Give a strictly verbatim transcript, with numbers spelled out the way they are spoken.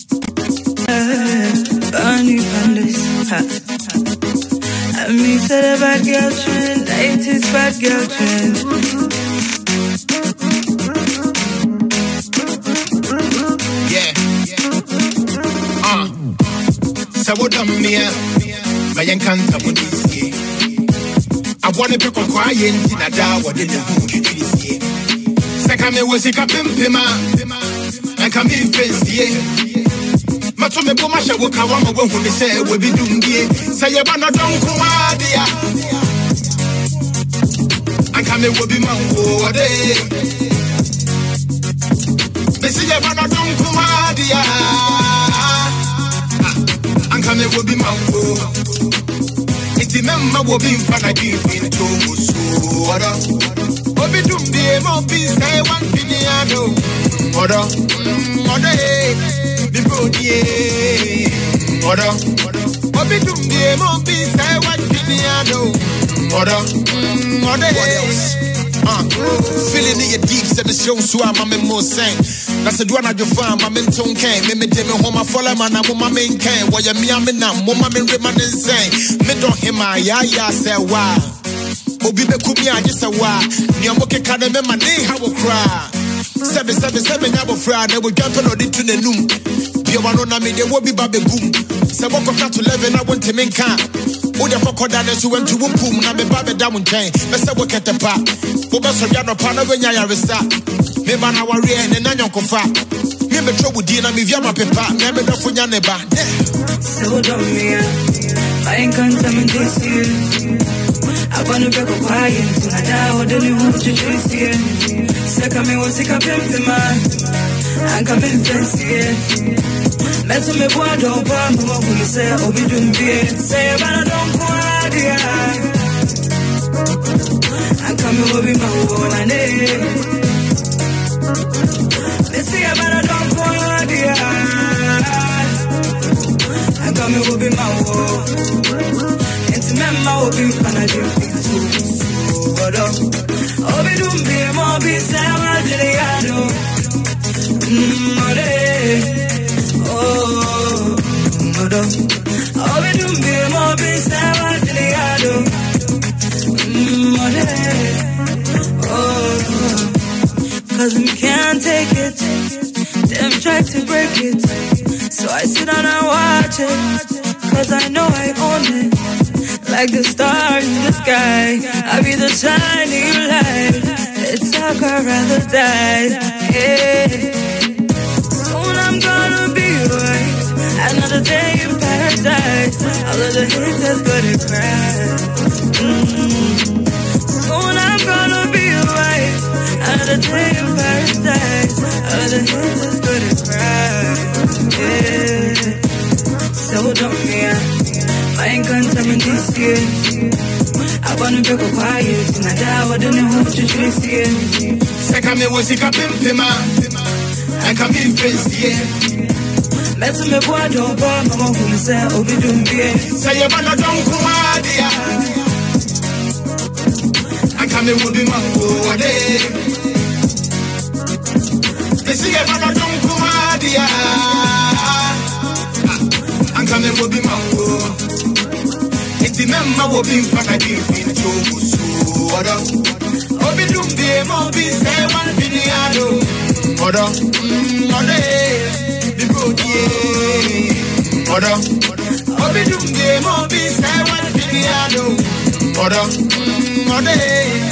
Bunny Pandas. I mean, said a bad girl trend, eighties bad girl trend. Yeah. Uh. So what am I? My encanta when you see. I want to be quiet in a da what did you see? Second me was a capim pima. And come in face, yeah. Matome Pomasha will come on when they say we'll be doing it. Say you wanna don't come out there. And come in will be my word. They say you wanna don't come out there. And come in will be my word. It's the member will be in front of you in two so. Obi dum be mo be say one piano. Order, order, the brody, order, Obi dum be mo be say one piano. Order, order, what else? Uh, feeling in your deep set the show so I'm a more saying. That's the one I do find my mental can. Me me me home I follow man I want my main can. Why you me I'm in now? Mama me remain insane. Me don't hear my ya ya say why. Obi be kumi a just a why. Nyamoke kade me my name how cry. Seven seven seven yabo fry. They will jump on it to the noon. Be one on me they will be baby boom. Seven o'clock to eleven I want to make can. Oda poko dane so went to boom na me baby down chain. Me say we get the pop. Oba so ya no pa na we nya ya resa. Me ba na wari e na nyanko fa. Me me trouble di na me via my pepa. Me me dofo nya ne ba. So don't me. I ain't coming this year. I wanna be quiet and I die with the new one to chase here. Second me was sick up in man. I'm coming fancy. Met me boy don't bomb what we say Obi dum be. Say but I don't quiet yeah. I'm coming will be my own and eh. They say but I don't quiet yeah. I'm coming will be my own. Remember what we finna do too. What up? Obi dum be mo be sama diliado. Mm, oh, what up? Obi dum be mo be sama diliado. Mm, oh, cause we can't take it. Them try to break it. So I sit down and watch it. Cause I know I own it. Like the stars in the sky, I'll be the shining light. It's like I'd rather die. Yeah. Soon I'm gonna be right. Another day in paradise. All of the haters gonna cry. Mm-hmm. Soon I'm gonna be right. Another day in paradise. All of the haters gonna cry. Yeah. So don't fear. I ain't coming this year. I wanna be quiet and I die with the new one to chase here. Second me was a capim pima. I come in face yeah. Met me boy don't bomb mama who say Obi dum be. Say you wanna don't come out there. I come in will be my word. They say you wanna don't come out there. I come in will be my word. It's the member will be in front of you in two so order. Obi dum be mo be say one piano. Order, order, the brody. Order, Obi dum be mo be say one piano. Order, order.